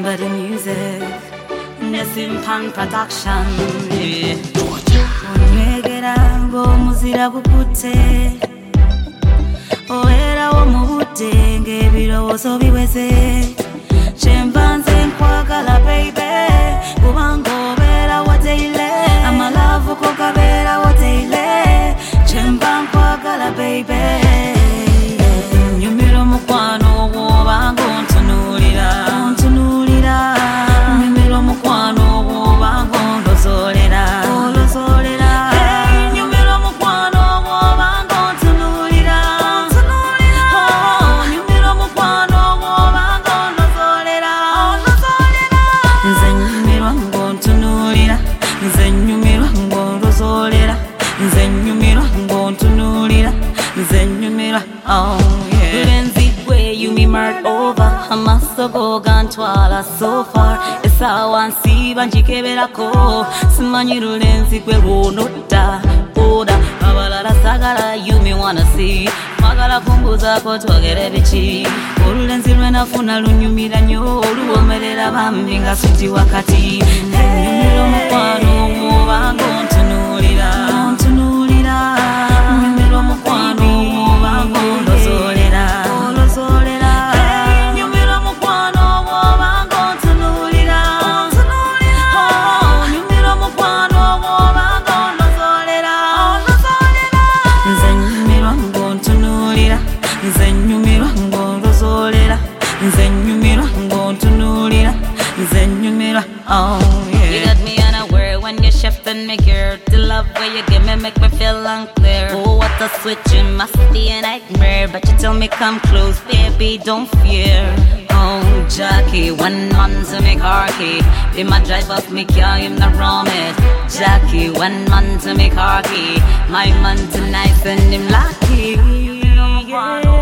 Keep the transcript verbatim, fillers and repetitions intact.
remember the music. Nesimpan production. Onyegera ng'omuzira gukute. Oera omubute ng'ebirowoozo biweze. Kyembanze nkwagala baby. Kubanga obeera wateile. Amalavu ko gabeera wateile. Kyemba nkwagala baby. Nyumira omukwano gw'obanga ontunuulira. Ontunuulira. Nyumira omukwano gw'obanga ondozolera. Ondozolera. Nyumira omukwano gw'obanga ontunuulira. Ontunuulira. Nyumira omukwano gw'obanga ondozolera. Ondozolera. Nze nyumirwa ng'ontunuulira. Nze nyumirwa ng'ondozolera. Nze nyumirwa ng'ontunuulira. Nze nyumirwa. Oh yeah. Lenzigwe you me mark over. Amasogo gantwala so far. Esawa nsiba njikeberako. Simanyi lulenzigwe lwonota. Oda abalala sagala you me wanna see. Magala punguzako twogere biki. Olulenzi lwenafuna lunyumira nnyo. Oluwomerera bambi nga suti wakati. Nyumira omukwano gw'obanga ontunuulira. Ontunuulira. Nyumira omukwano gw'obanga ondozolera. Ondozolera. Nyumira omukwano gw'obanga ontunuulira. Ontunuulira. Nyumira omukwano gw'obanga ondozolera. Ondozolera. Nze nyumirwa ng'ontunuulira. Nze nyumirwa ng'ondozolera. Nze nyumirwa ng'ontunuulira. Nze nyumirwa. Oh yeah. You got me unaware when you shifting me gear. The love where you give me make me feel unclear. Oh, what a switch, it must be a nightmare. But you tell me come close, baby, don't fear. Oh, Jackie, one man to make harky. Be my drive off me car, him not wrong it. Jackie, one man to make harky. My man tonight send him lucky. Yeah.